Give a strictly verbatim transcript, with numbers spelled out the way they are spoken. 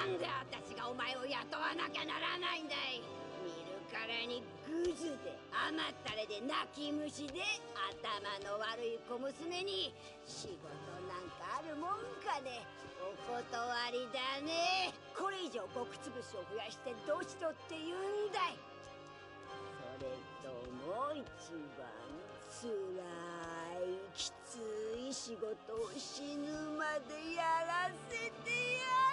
なんで私がお前を雇わなきゃならないんだい。見るからにグズで甘ったれで泣き虫で頭の悪い小娘に仕事なんかあるもんかね。お断りだね。これ以上極つぶしを増やしてどうしろって言うんだい。それともう一番つらいきつい仕事を死ぬまでやらせてや